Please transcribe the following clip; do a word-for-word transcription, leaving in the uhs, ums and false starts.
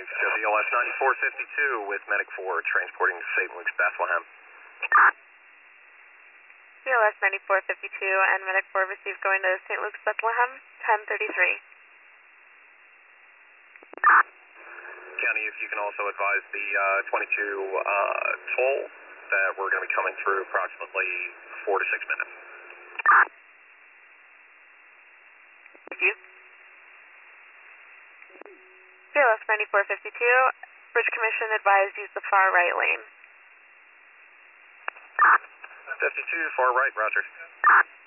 W L S ninety-four fifty-two with Medic four transporting to Saint Luke's Bethlehem. W L S ninety-four fifty-two and Medic four received going to Saint Luke's Bethlehem, ten thirty-three. County, if you can also advise the uh, twenty-two uh, toll that we're going to be coming through approximately four to six minutes. Thank you. W L S ninety-four fifty-two, Bridge Commission advised use the far right lane. fifty-two, far right, roger.